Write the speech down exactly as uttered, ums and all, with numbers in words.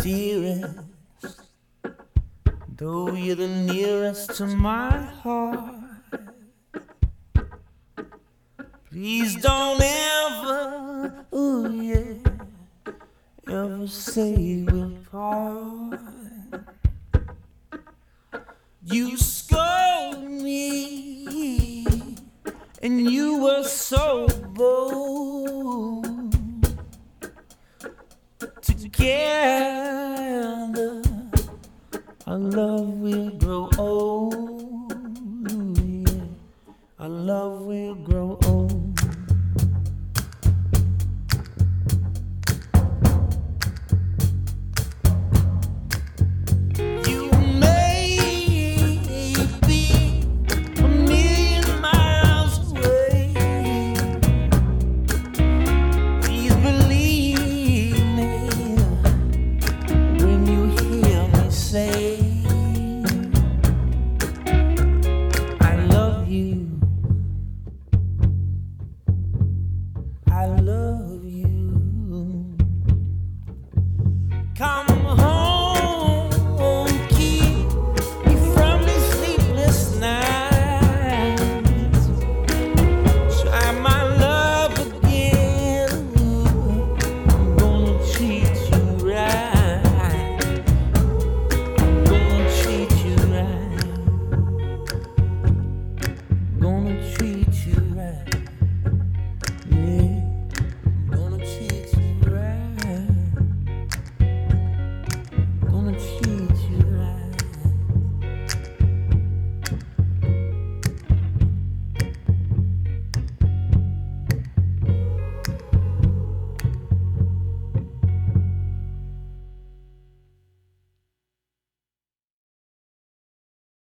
dearest, though you're the nearest to my heart. Please don't ever, ooh yeah, ever say we'll part. You scold me, and you were so bold. Together, our love will grow old. Yeah, our love will grow old. I love you. Come